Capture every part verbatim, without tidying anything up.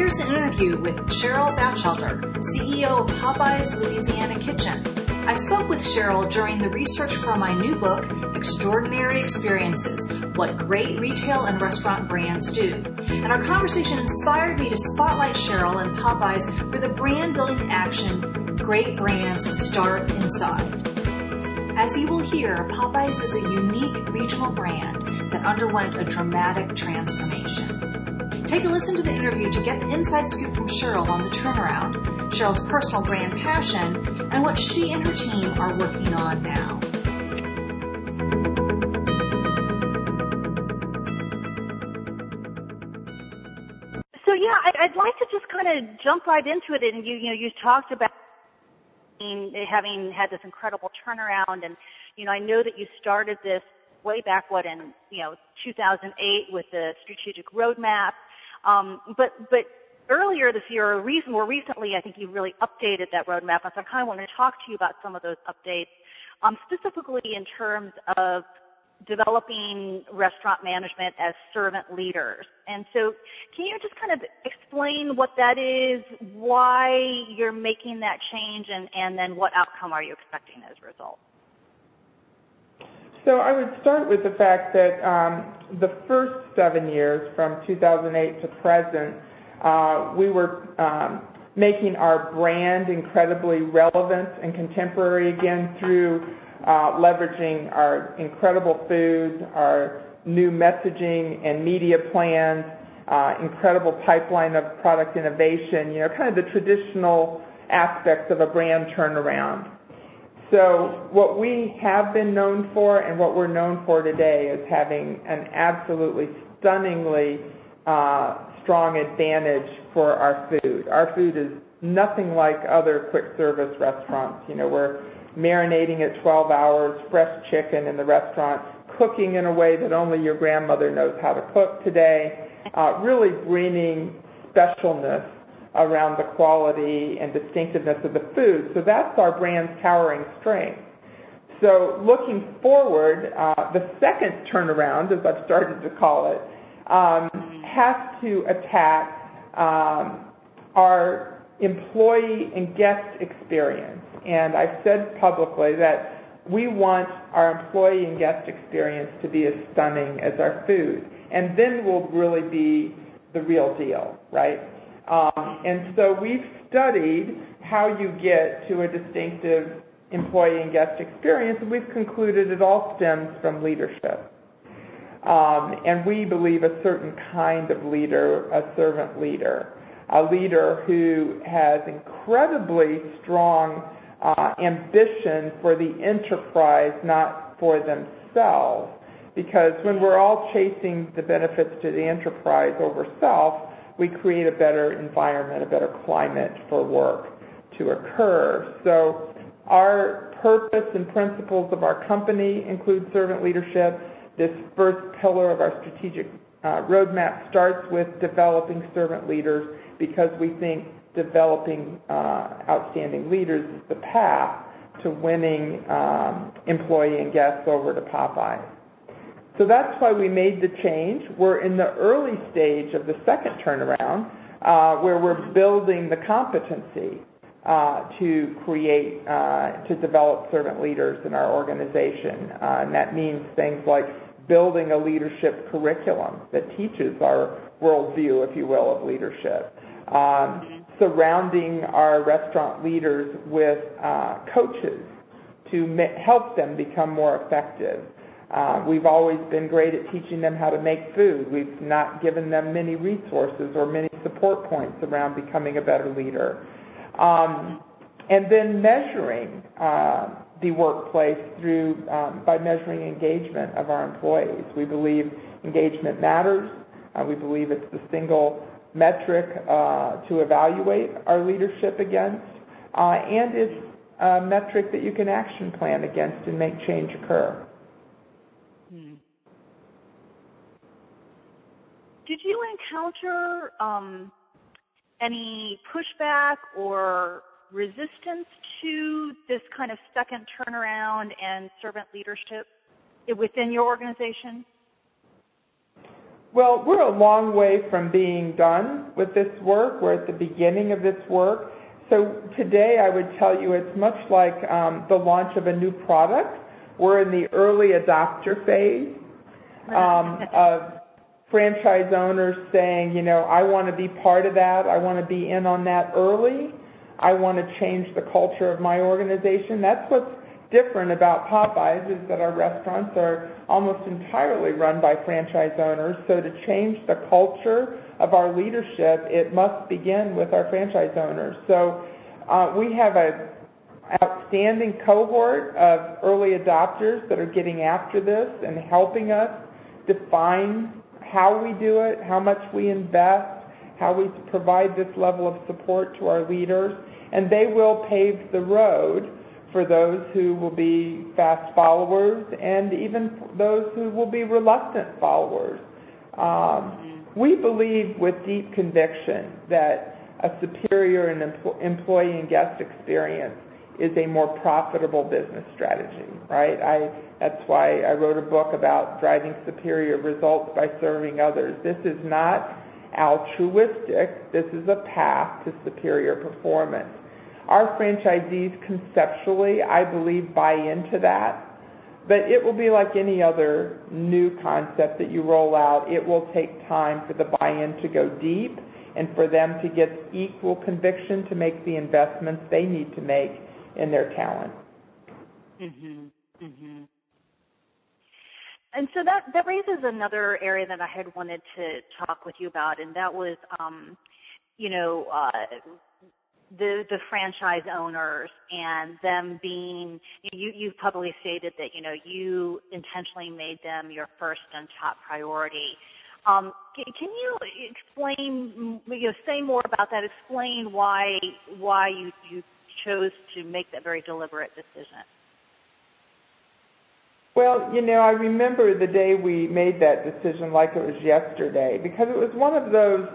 here's an interview with Cheryl Batchelder, C E O of Popeyes Louisiana Kitchen. I spoke with Cheryl during the research for my new book, Extraordinary Experiences, What Great Retail and Restaurant Brands Do. And our conversation inspired me to spotlight Cheryl and Popeyes for the brand-building action, Great Brands Start Inside. As you will hear, Popeyes is a unique regional brand that underwent a dramatic transformation. Take a listen to the interview to get the inside scoop from Cheryl on the turnaround, Cheryl's personal brand passion, and what she and her team are working on now. So yeah, I'd like to just kind of jump right into it. And you, you know, you talked about having had this incredible turnaround, and you know, I know that you started this way back, what, in you know two thousand eight with the strategic roadmap. Um, but but earlier this year, or recent, more recently, I think you really updated that roadmap. And so I kind of want to talk to you about some of those updates, um, specifically in terms of developing restaurant management as servant leaders. And so can you just kind of explain what that is, why you're making that change, and, and then what outcome are you expecting as a result? So I would start with the fact that um, the first seven years, from two thousand eight to present, uh, we were um, making our brand incredibly relevant and contemporary again through uh, leveraging our incredible food, our new messaging and media plans, uh, incredible pipeline of product innovation, you know, kind of the traditional aspects of a brand turnaround. So what we have been known for and what we're known for today is having an absolutely stunningly uh, strong advantage for our food. Our food is nothing like other quick service restaurants. You know, we're marinating at twelve hours, fresh chicken in the restaurant, cooking in a way that only your grandmother knows how to cook today, uh, really bringing specialness around the quality and distinctiveness of the food. So that's our brand's towering strength. So looking forward, uh, the second turnaround, as I've started to call it, um, has to attack um, our employee and guest experience. And I've said publicly that we want our employee and guest experience to be as stunning as our food. And then we'll really be the real deal, right? Um, and so we've studied how you get to a distinctive employee and guest experience, and we've concluded it all stems from leadership. Um, and we believe a certain kind of leader, a servant leader, a leader who has incredibly strong uh, ambition for the enterprise, not for themselves. Because when we're all chasing the benefits to the enterprise over self, we create a better environment, a better climate for work to occur. So our purpose and principles of our company include servant leadership. This first pillar of our strategic uh, roadmap starts with developing servant leaders because we think developing uh, outstanding leaders is the path to winning um, employee and guests over to Popeyes. So that's why we made the change. We're in the early stage of the second turnaround uh, where we're building the competency uh, to create, uh, to develop servant leaders in our organization. Uh, and that means things like building a leadership curriculum that teaches our worldview, if you will, of leadership. Um, surrounding our restaurant leaders with uh, coaches to ma- help them become more effective. Uh, we've always been great at teaching them how to make food. We've not given them many resources or many support points around becoming a better leader. Um, and then measuring uh, the workplace through um, by measuring engagement of our employees. We believe engagement matters. Uh, we believe it's the single metric uh, to evaluate our leadership against, uh, and it's a metric that you can action plan against and make change occur. Did you encounter um, any pushback or resistance to this kind of second turnaround and servant leadership within your organization? Well, we're a long way from being done with this work. We're at the beginning of this work. So today I would tell you it's much like um, the launch of a new product. We're in the early adopter phase um, of franchise owners saying, you know, I want to be part of that. I want to be in on that early. I want to change the culture of my organization. That's what's different about Popeyes, is that our restaurants are almost entirely run by franchise owners. So to change the culture of our leadership, it must begin with our franchise owners. So uh, we have an outstanding cohort of early adopters that are getting after this and helping us define how we do it, how much we invest, how we provide this level of support to our leaders, and they will pave the road for those who will be fast followers and even those who will be reluctant followers. Um, we believe with deep conviction that a superior and empl- employee and guest experience is a more profitable business strategy, right? I, that's why I wrote a book about driving superior results by serving others. This is not altruistic. This is a path to superior performance. Our franchisees conceptually, I believe, buy into that, but it will be like any other new concept that you roll out. It will take time for the buy-in to go deep and for them to get equal conviction to make the investments they need to make in their talent. Mm-hmm. Mm-hmm. And so that, that raises another area that I had wanted to talk with you about, and that was, um, you know, uh, the the franchise owners and them being, you, you've publicly stated that, you know, you intentionally made them your first and top priority. Um, can, can you explain, you know, say more about that, explain why why you, you chose to make that very deliberate decision? Well, you know, I remember the day we made that decision like it was yesterday, because it was one of those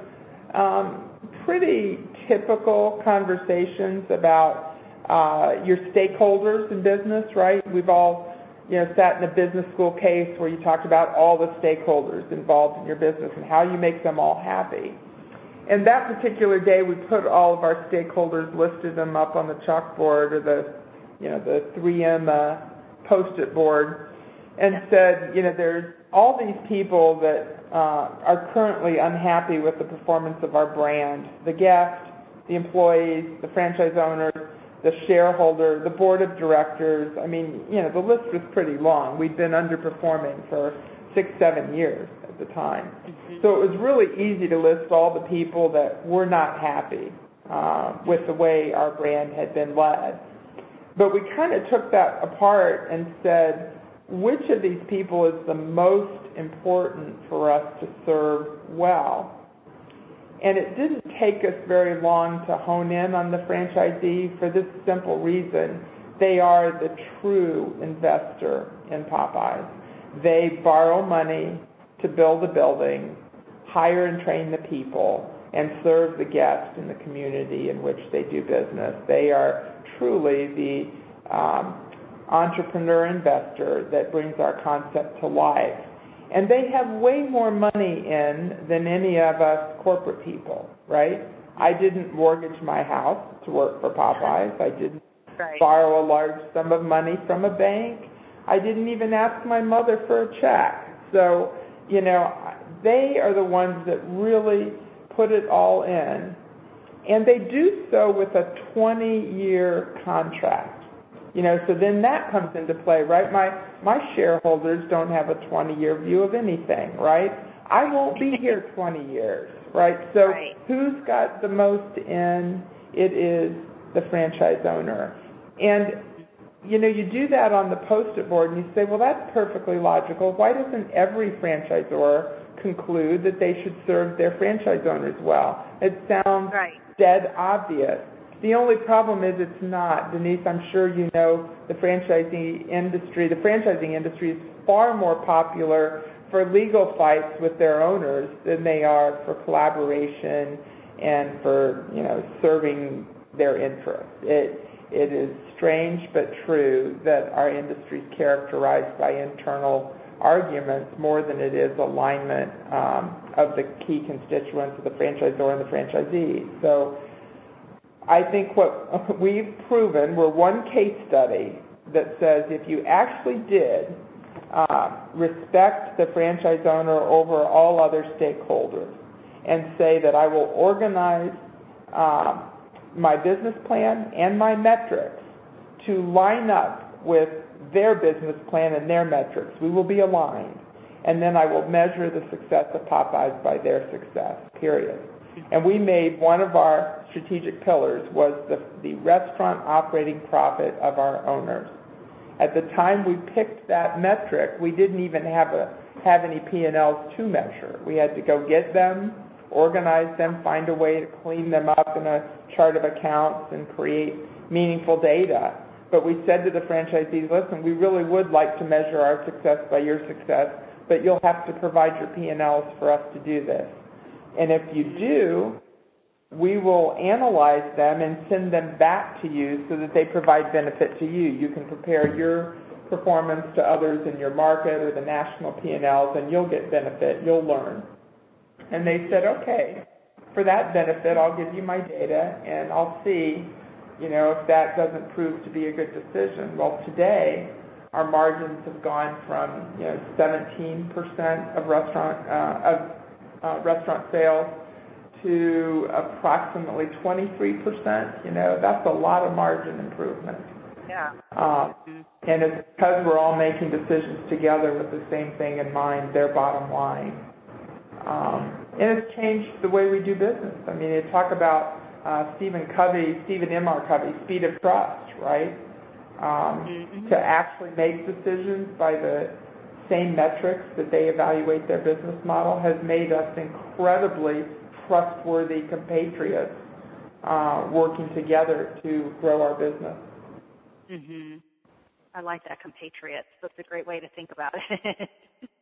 um, pretty typical conversations about uh, your stakeholders in business, right? We've all, you know, sat in a business school case where you talked about all the stakeholders involved in your business and how you make them all happy. And that particular day, we put all of our stakeholders, listed them up on the chalkboard or the, you know, the three M uh, Post-it board, and said, you know, there's all these people that uh, are currently unhappy with the performance of our brand: the guests, the employees, the franchise owners, the shareholder, the board of directors. I mean, you know, the list was pretty long. We'd been underperforming for six, seven years at the time. Mm-hmm. So it was really easy to list all the people that were not happy uh, with the way our brand had been led. But we kind of took that apart and said, which of these people is the most important for us to serve well? And it didn't take us very long to hone in on the franchisee for this simple reason: they are the true investor in Popeyes. They borrow money to build a building, hire and train the people, and serve the guests in the community in which they do business. They are truly the um, entrepreneur investor that brings our concept to life. And they have way more money in than any of us corporate people, right? I didn't mortgage my house to work for Popeyes. I didn't right. borrow a large sum of money from a bank. I didn't even ask my mother for a check. So, you know, they are the ones that really put it all in. And they do so with a twenty-year contract. You know, so then that comes into play, right? My my shareholders don't have a twenty-year view of anything, right? I won't be here twenty years, right? So right. Who's got the most in? It is the franchise owner. And, you know, you do that on the Post-it board and you say, well, that's perfectly logical. Why doesn't every franchisor conclude that they should serve their franchise owners well? It sounds right. dead obvious. The only problem is it's not. Denise, I'm sure you know the franchising industry. The franchising industry is far more popular for legal fights with their owners than they are for collaboration and for, you know, serving their interests. It, it is strange but true that our industry is characterized by internal arguments more than it is alignment um, of the key constituents of the franchisor and the franchisee. So I think what we've proven, we're one case study that says if you actually did uh, respect the franchise owner over all other stakeholders and say that I will organize uh, my business plan and my metrics to line up with their business plan and their metrics, we will be aligned. And then I will measure the success of Popeyes by their success, period. And we made one of our strategic pillars was the, the restaurant operating profit of our owners. At the time we picked that metric, we didn't even have a have any P and Ls to measure. We had to go get them, organize them, find a way to clean them up in a chart of accounts and create meaningful data. But we said to the franchisees, listen, we really would like to measure our success by your success, but you'll have to provide your P and Ls for us to do this. And if you do, we will analyze them and send them back to you so that they provide benefit to you. You can compare your performance to others in your market or the national P and Ls, and you'll get benefit, you'll learn. And they said, okay, for that benefit, I'll give you my data, and I'll see, you know, if that doesn't prove to be a good decision. Well, today, our margins have gone from, you know, seventeen percent of restaurant uh, of uh, restaurant sales to approximately twenty-three percent. You know, that's a lot of margin improvement. Yeah. Um, and it's because we're all making decisions together with the same thing in mind, their bottom line. Um, and it's changed the way we do business. I mean, you talk about uh, Stephen Covey, Stephen M R Covey, speed of trust, right? Um, mm-hmm. To actually make decisions by the same metrics that they evaluate their business model has made us incredibly trustworthy compatriots uh, working together to grow our business. Mm-hmm. I like that, compatriots. That's a great way to think about it.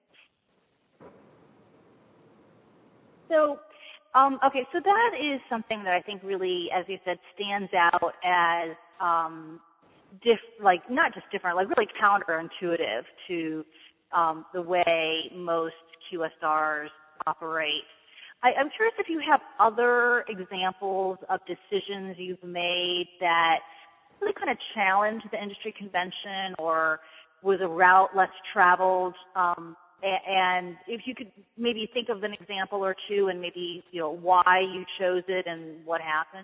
So, um, okay, so that is something that I think really, as you said, stands out as um, diff, like not just different, like really counterintuitive to um, the way most Q S Rs operate. I, I'm curious if you have other examples of decisions you've made that really kind of challenged the industry convention or was a route less traveled. Um, and if you could maybe think of an example or two and maybe, you know, why you chose it and what happened.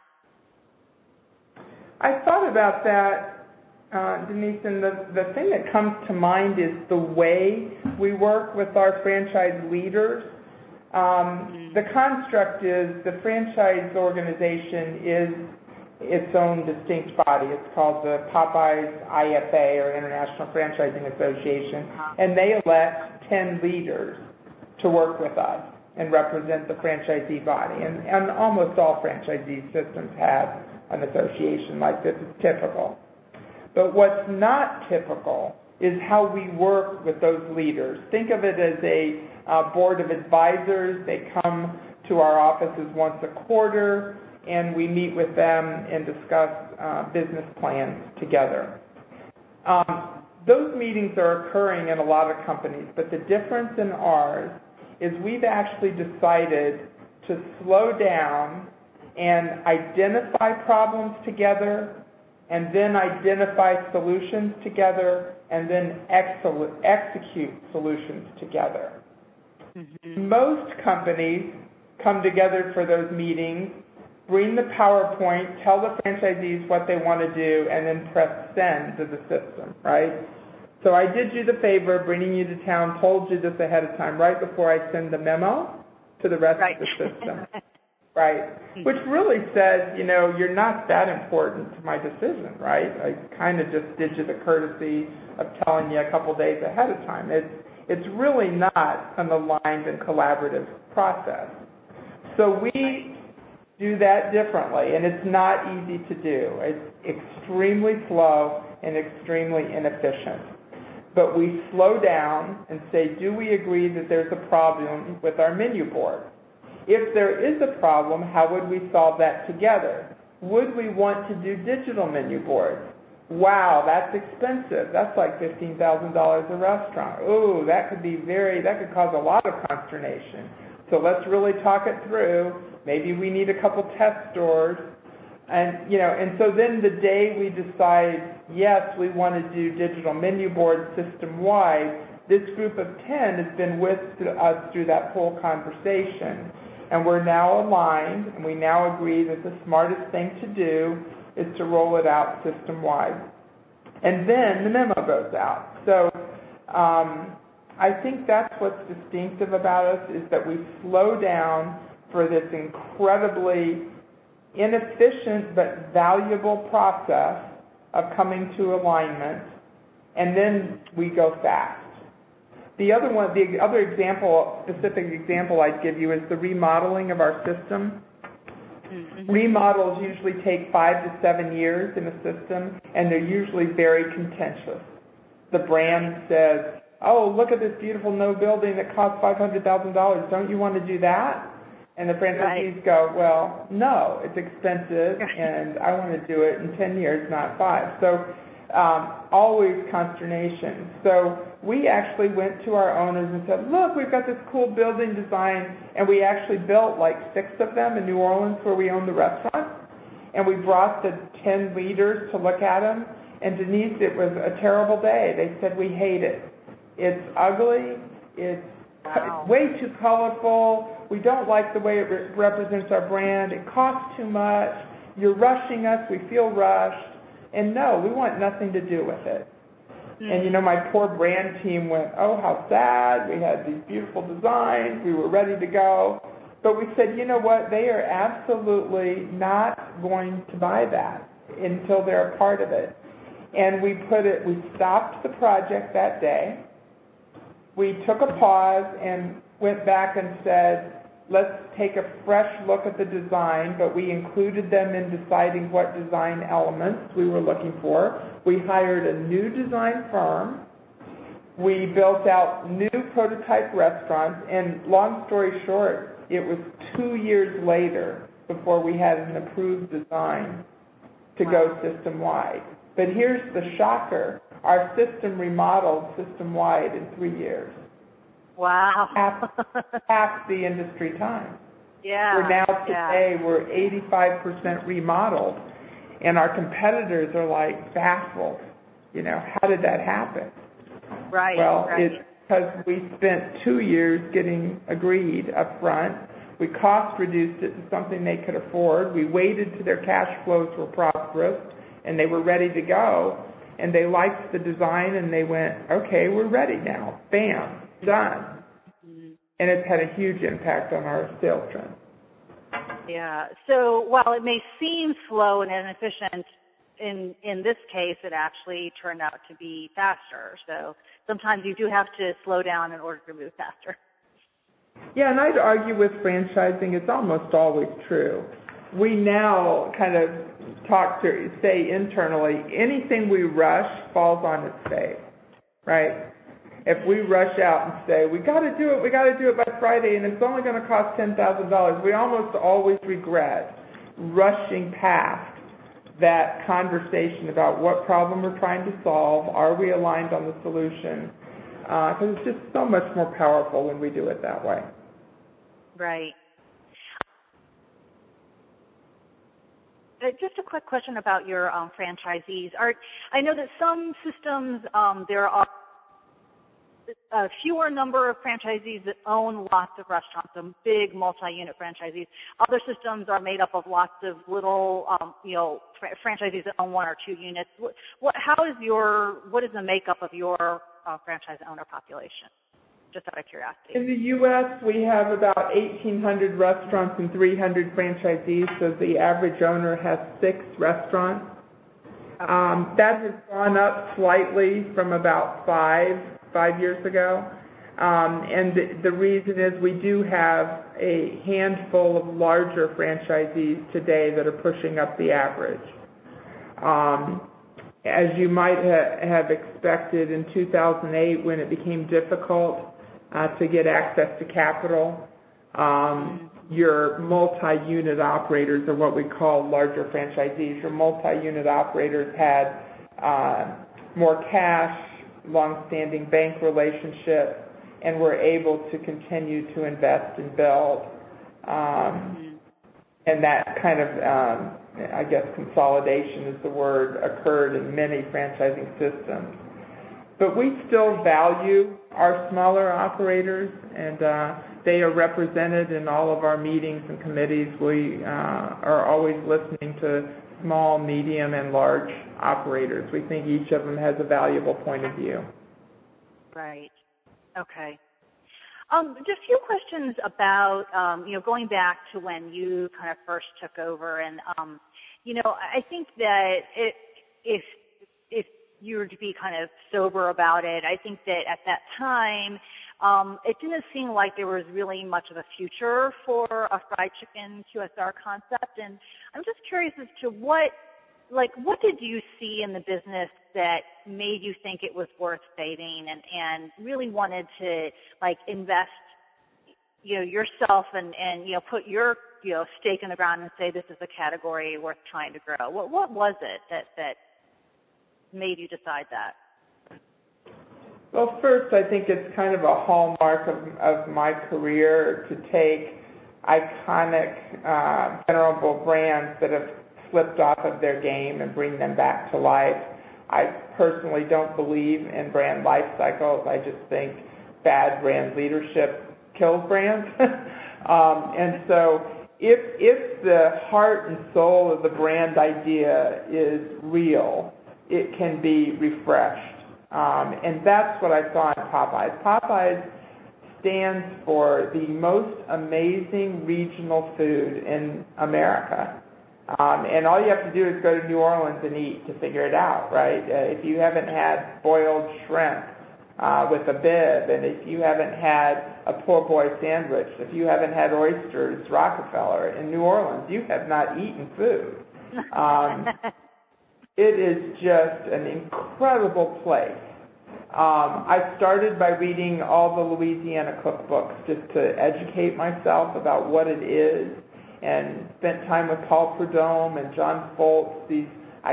I thought about that, uh, Denise, and the, the thing that comes to mind is the way we work with our franchise leaders. Um, mm-hmm. The construct is the franchise organization is its own distinct body. It's called the Popeyes I F A, or International Franchising Association, and they elect ten leaders to work with us and represent the franchisee body. And, and almost all franchisee systems have an association like this. It's typical. But what's not typical is how we work with those leaders. Think of it as a uh, board of advisors. They come to our offices once a quarter, and we meet with them and discuss uh, business plans together. Um, those meetings are occurring in a lot of companies, but the difference in ours is we've actually decided to slow down and identify problems together, and then identify solutions together, and then excel- execute solutions together. Mm-hmm. Most companies come together for those meetings, bring the PowerPoint, tell the franchisees what they want to do, and then press send to the system, right? So I did you the favor of bringing you to town, told you this ahead of time, right before I send the memo to the rest right. of the system, right? Which really says, you know, you're not that important to my decision, right? I kind of just did you the courtesy of telling you a couple days ahead of time. It's, it's really not an aligned and collaborative process. So we do that differently, and it's not easy to do. It's extremely slow and extremely inefficient. But we slow down and say, do we agree that there's a problem with our menu board? If there is a problem, how would we solve that together? Would we want to do digital menu boards? wow, that's expensive. That's like fifteen thousand dollars a restaurant. Ooh, that could be very, that could cause a lot of consternation. So let's really talk it through. Maybe we need a couple test stores. And, you know, and so then the day we decide, yes, we want to do digital menu boards system-wide, this group of ten has been with us through that whole conversation. And we're now aligned, and we now agree that the smartest thing to do is to roll it out system-wide. And then the memo goes out. So um, I think that's what's distinctive about us, is that we slow down for this incredibly inefficient but valuable process of coming to alignment, and then we go fast. The other one, the other example, specific example I'd give you is the remodeling of our system. Mm-hmm. Remodels usually take five to seven years in a system, and they're usually very contentious. The brand says, oh, look at this beautiful no building that costs five hundred thousand dollars. Don't you want to do that? And the franchisees right. go, well, no, it's expensive, and I want to do it in ten years, not five. So um, always consternation. So we actually went to our owners and said, look, we've got this cool building design, and we actually built like six of them in New Orleans where we own the restaurant, and we brought the ten leaders to look at them, and Denise, it was a terrible day. They said, we hate it. It's ugly. It's wow. way too colorful. We don't like the way it re- represents our brand. It costs too much. You're rushing us. We feel rushed. And no, we want nothing to do with it. Mm-hmm. And, you know, my poor brand team went, oh, how sad. We had these beautiful designs. We were ready to go. But we said, you know what? They are absolutely not going to buy that until they're a part of it. And we put it, we stopped the project that day. We took a pause and went back and said, let's take a fresh look at the design, but we included them in deciding what design elements we were looking for. We hired a new design firm. We built out new prototype restaurants, and long story short, it was two years later before we had an approved design to wow. go system-wide. But here's the shocker. Our system remodeled system-wide in three years. Wow. half, half the industry time. Yeah. We're now today, yeah. we're eighty-five percent remodeled, and our competitors are like baffled. You know, how did that happen? Right. Well, right. it's because we spent two years getting agreed up front. We cost reduced it to something they could afford. We waited till their cash flows were prosperous, and they were ready to go. And they liked the design, and they went, okay, we're ready now. Bam. Done. Mm-hmm. And it's had a huge impact on our sales trend. Yeah. So while it may seem slow and inefficient, in in this case, it actually turned out to be faster. So sometimes you do have to slow down in order to move faster. Yeah, and I'd argue with franchising, it's almost always true. We now kind of talk to, say internally, anything we rush falls on its face, right? If we rush out and say, we got to do it, we got to do it by Friday, and it's only going to cost ten thousand dollars, we almost always regret rushing past that conversation about what problem we're trying to solve, are we aligned on the solution, because uh, it's just so much more powerful when we do it that way. Right. Uh, just a quick question about your um, franchisees. Are, I know that some systems, um, there are a fewer number of franchisees that own lots of restaurants, some big multi-unit franchisees. Other systems are made up of lots of little, um, you know, fr- franchisees that own one or two units. What, what, how is your, what is the makeup of your uh, franchise owner population? Just out of curiosity. In the U S, we have about eighteen hundred restaurants and three hundred franchisees, so the average owner has six restaurants. Okay. Um, that has gone up slightly from about five five years ago. Um, and the, the reason is we do have a handful of larger franchisees today that are pushing up the average. Um, as you might ha- have expected in two thousand eight, when it became difficult uh, to get access to capital, um, your multi-unit operators are what we call larger franchisees. Your multi-unit operators had uh, more cash, long-standing bank relationships, and we're able to continue to invest and build. Um, and that kind of, um, I guess, consolidation is the word, occurred in many franchising systems. But we still value our smaller operators, and uh, they are represented in all of our meetings and committees. We uh, are always listening to small, medium, and large operators. We think each of them has a valuable point of view. Right. Okay. Um, just a few questions about, um, you know, going back to when you kind of first took over. And, um, you know, I think that it, if if you were to be kind of sober about it, I think that at that time, um, it didn't seem like there was really much of a future for a fried chicken Q S R concept. And I'm just curious as to what, like, what did you see in the business that made you think it was worth saving and, and really wanted to, like, invest, you know, yourself and, and, you know, put your, you know, stake in the ground and say this is a category worth trying to grow? What, what was it that, that made you decide that? Well, first, I think it's kind of a hallmark of, of my career to take iconic, uh, venerable brands that have slipped off of their game and bring them back to life. I personally don't believe in brand life cycles. I just think bad brand leadership kills brands. um, and so if, if the heart and soul of the brand idea is real, it can be refreshed. Um, and that's what I saw in Popeyes. Popeyes stands for the most amazing regional food in America. Um, and all you have to do is go to New Orleans and eat to figure it out, right? Uh, if you haven't had boiled shrimp uh, with a bib, and if you haven't had a poor boy sandwich, if you haven't had oysters, Rockefeller in New Orleans, you have not eaten food. Um, it is just an incredible place. Um, I started by reading all the Louisiana cookbooks just to educate myself about what it is, and spent time with Paul Prudhomme and John Foltz, these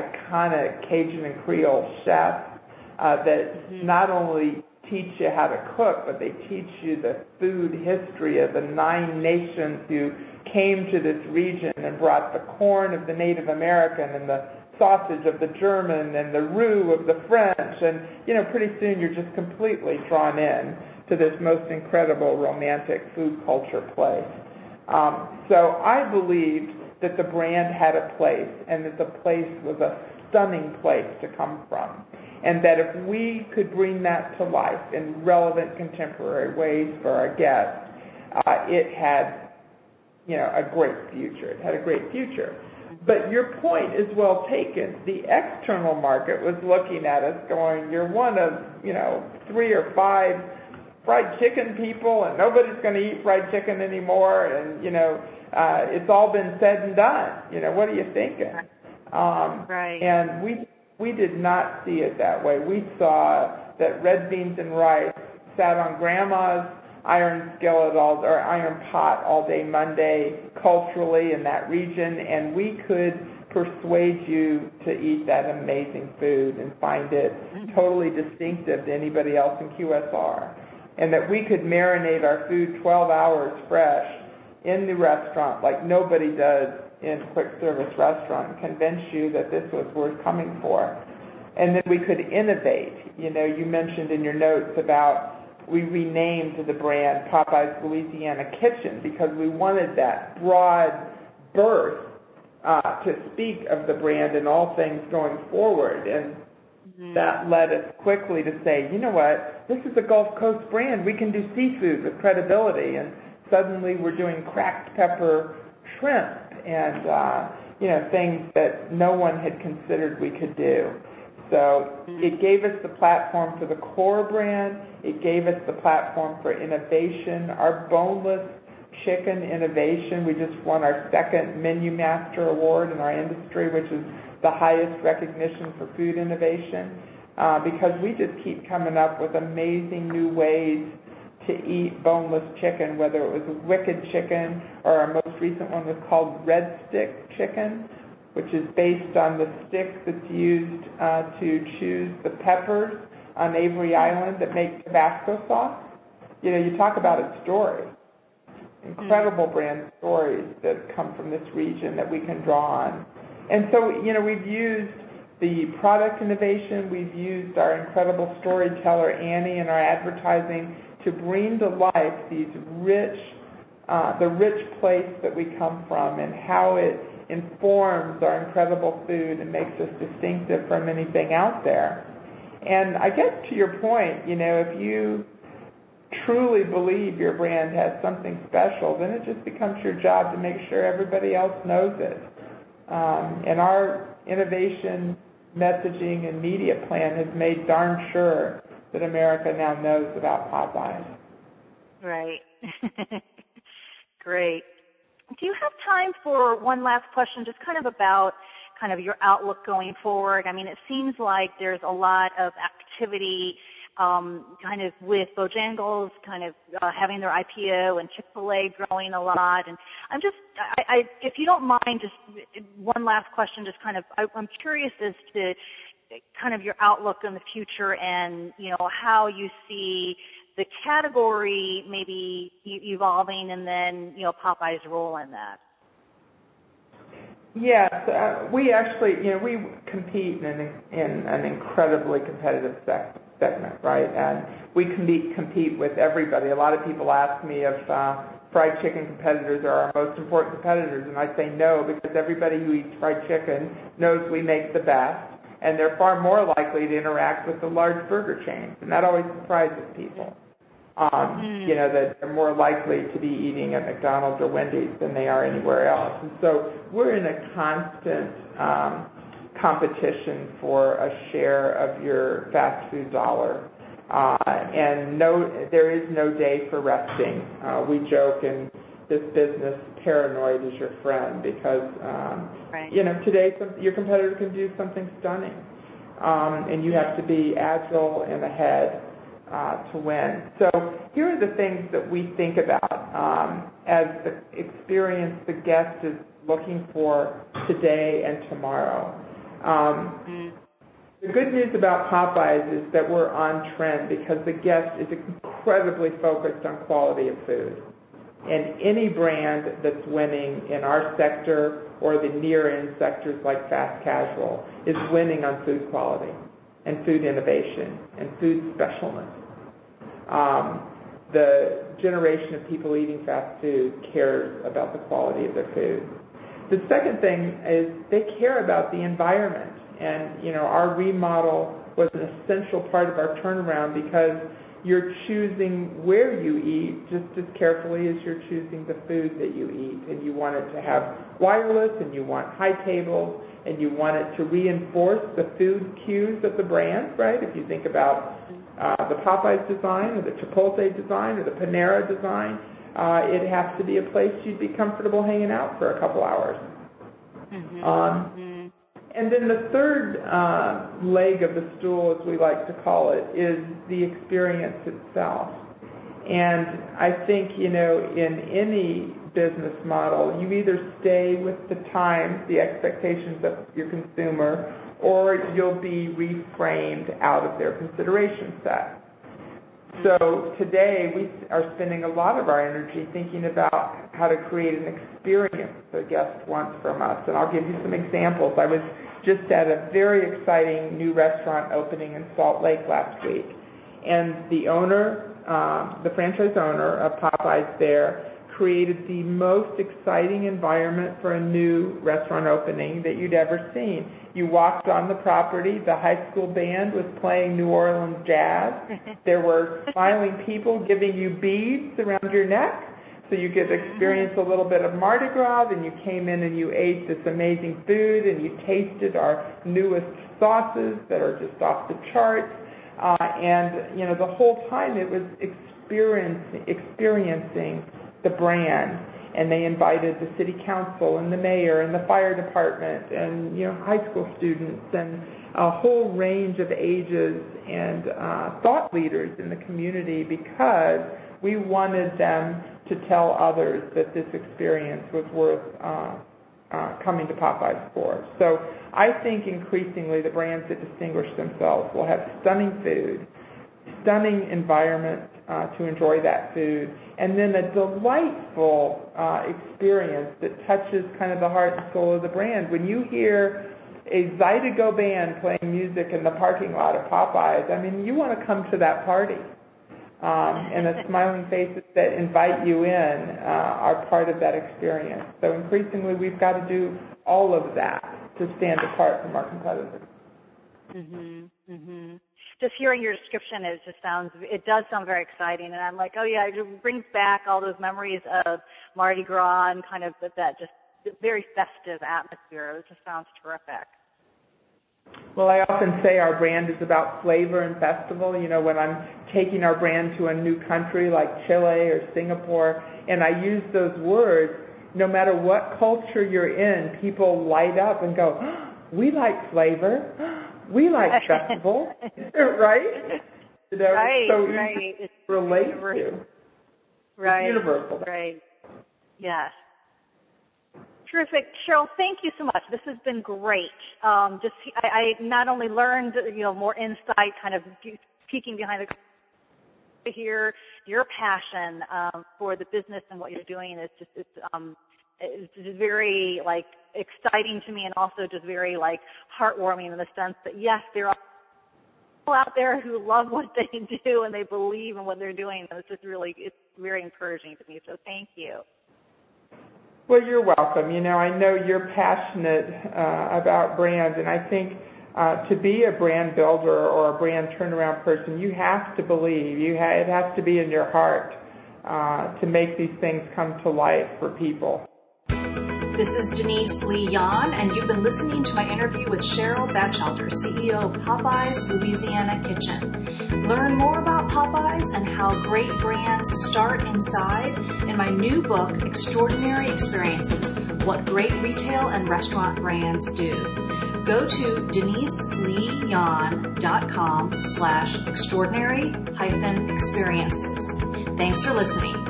iconic Cajun and Creole chefs uh, that mm-hmm. not only teach you how to cook, but they teach you the food history of the nine nations who came to this region and brought the corn of the Native American and the sausage of the German and the roux of the French. And, you know, pretty soon you're just completely drawn in to this most incredible romantic food culture place. Um, so I believed that the brand had a place and that the place was a stunning place to come from, and that if we could bring that to life in relevant contemporary ways for our guests, uh, it had, you know, a great future. It had a great future. But your point is well taken. The external market was looking at us going, you're one of, you know, three or five fried chicken people, and nobody's going to eat fried chicken anymore, and, you know, uh, it's all been said and done. You know, what are you thinking? Um, right. And we we did not see it that way. We saw that red beans and rice sat on Grandma's iron skillet all, or iron pot all day Monday culturally in that region, and we could persuade you to eat that amazing food and find it totally distinctive to anybody else in Q S R. And that we could marinate our food twelve hours fresh in the restaurant like nobody does in quick service restaurant and convince you that this was worth coming for. And then we could innovate. You know, you mentioned in your notes about we renamed the brand Popeyes Louisiana Kitchen because we wanted that broad berth uh, to speak of the brand and all things going forward. And mm-hmm. that led us quickly to say, you know what, this is a Gulf Coast brand. We can do seafood with credibility. And suddenly we're doing cracked pepper shrimp and, uh, you know, things that no one had considered we could do. So it gave us the platform for the core brand. It gave us the platform for innovation. Our boneless chicken innovation, we just won our second Menu Master Award in our industry, which is the highest recognition for food innovation, uh, because we just keep coming up with amazing new ways to eat boneless chicken, whether it was wicked chicken or our most recent one was called red stick chicken. which is based on the stick that's used uh, to choose the peppers on Avery Island that make Tabasco sauce. You know, you talk about a story. Incredible mm. brand stories that come from this region that we can draw on. And so, you know, we've used the product innovation, we've used our incredible storyteller, Annie, in our advertising to bring to life these rich, uh, the rich place that we come from and how it informs our incredible food and makes us distinctive from anything out there. And I guess to your point, you know, if you truly believe your brand has something special, then it just becomes your job to make sure everybody else knows it. Um, and our innovation, messaging, and media plan has made darn sure that America now knows about Popeyes. Right. Great. Do you have time for one last question, just kind of about kind of your outlook going forward? I mean, it seems like there's a lot of activity um, kind of with Bojangles kind of uh, having their I P O and Chick-fil-A growing a lot. And I'm just, I, I, if you don't mind, just one last question, just kind of, I, I'm curious as to kind of your outlook in the future and, you know, how you see the category maybe evolving and then, you know, Popeye's role in that. Yes, uh, we actually, you know, we compete in an, in an incredibly competitive sec- segment, right? And we compete, compete with everybody. A lot of people ask me if uh, fried chicken competitors are our most important competitors, and I say no, because everybody who eats fried chicken knows we make the best, and they're far more likely to interact with the large burger chains, and that always surprises people. Um, mm. You know, that they're more likely to be eating at McDonald's or Wendy's than they are anywhere else. And so we're in a constant um, competition for a share of your fast food dollar. Uh, and no, there is no day for resting. Uh, we joke in this business, paranoid is your friend, because, um, right. you know, today some, your competitor can do something stunning. Um, and you have to be agile and ahead Uh, to win. So here are the things that we think about um, as the experience the guest is looking for today and tomorrow. Um, mm. The good news about Popeyes is that we're on trend because the guest is incredibly focused on quality of food. And any brand that's winning in our sector or the near-end sectors like fast casual is winning on food quality and food innovation and food specialness. Um, the generation of people eating fast food cares about the quality of their food. The second thing is they care about the environment. And, you know, our remodel was an essential part of our turnaround because you're choosing where you eat just as carefully as you're choosing the food that you eat. And you want it to have wireless, and you want high tables, and you want it to reinforce the food cues of the brand, right? If you think about Uh, the Popeyes design or the Chipotle design or the Panera design, uh, it has to be a place you'd be comfortable hanging out for a couple hours. Mm-hmm. Um, mm-hmm. And then the third uh, leg of the stool, as we like to call it, is the experience itself. And I think, you know, in any business model, you either stay with the times, the expectations of your consumer, or you'll be reframed out of their consideration set. So today we are spending a lot of our energy thinking about how to create an experience the guest wants from us. And I'll give you some examples. I was just at a very exciting new restaurant opening in Salt Lake last week. And the owner, um, the franchise owner of Popeyes there, created the most exciting environment for a new restaurant opening that you'd ever seen. You walked on the property, the high school band was playing New Orleans jazz. There were smiling people giving you beads around your neck so you could experience a little bit of Mardi Gras. Then you came in and you ate this amazing food and you tasted our newest sauces that are just off the charts. Uh, and, you know, the whole time it was experiencing, experiencing the brand, and they invited the city council and the mayor and the fire department and, you know, high school students and a whole range of ages and uh, thought leaders in the community because we wanted them to tell others that this experience was worth uh, uh, coming to Popeyes for. So I think increasingly the brands that distinguish themselves will have stunning food, stunning environment uh, to enjoy that food, and then a delightful uh, experience that touches kind of the heart and soul of the brand. When you hear a Zydeco band playing music in the parking lot of Popeyes, I mean, you want to come to that party. Um, and the smiling faces that invite you in uh, are part of that experience. So increasingly, we've got to do all of that to stand apart from our competitors. Mm-hmm, mm-hmm. Just hearing your description, it just sounds, it does sound very exciting. And I'm like, oh yeah, it brings back all those memories of Mardi Gras and kind of that just very festive atmosphere. It just sounds terrific. Well, I often say our brand is about flavor and festival. You know, when I'm taking our brand to a new country like Chile or Singapore, and I use those words, no matter what culture you're in, people light up and go, oh, we like flavor, we like festival, right? You know, right, so right. It's relate to. Right, it's universal. Right, yes. Terrific. Cheryl, thank you so much. This has been great. Um, just I, I not only learned, you know, more insight, kind of peeking behind the curtain to hear your passion um, for the business and what you're doing. It's just it's um, it's just very like exciting to me, and also just very like heartwarming in the sense that yes, there are people out there who love what they do and they believe in what they're doing. And it's just really it's very encouraging to me. So thank you. Well, you're welcome. You know, I know you're passionate uh, about brand, and I think uh, to be a brand builder or a brand turnaround person, you have to believe. You ha- it has to be in your heart uh, to make these things come to life for people. This is Denise Lee Yon, and you've been listening to my interview with Cheryl Batchelder, C E O of Popeyes Louisiana Kitchen. Learn more about Popeyes and how great brands start inside in my new book, Extraordinary Experiences, What Great Retail and Restaurant Brands Do. Go to deniseleeyon.com slash extraordinary hyphen experiences. Thanks for listening.